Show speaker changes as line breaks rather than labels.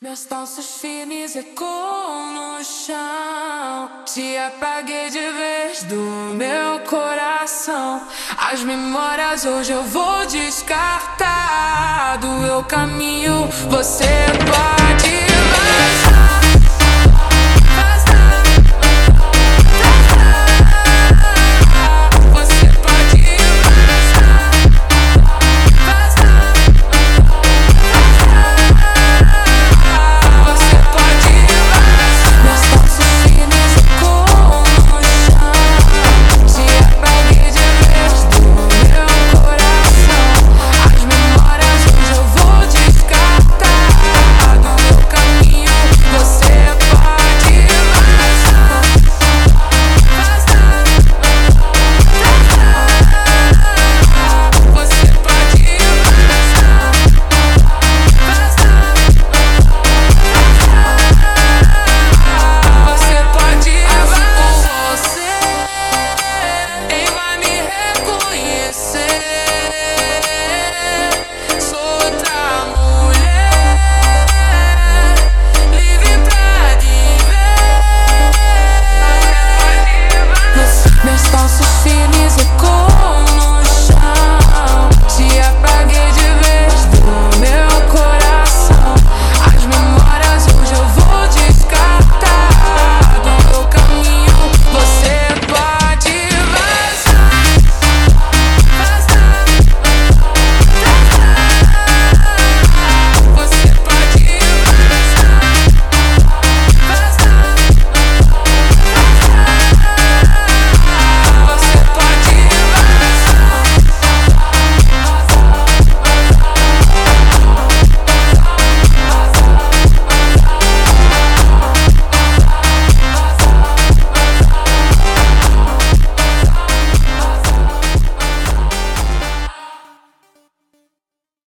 Meus passos firmes ecoam no chão. Te apaguei de vez do meu coração. As memórias hoje eu vou descartar. Do meu caminho você vai.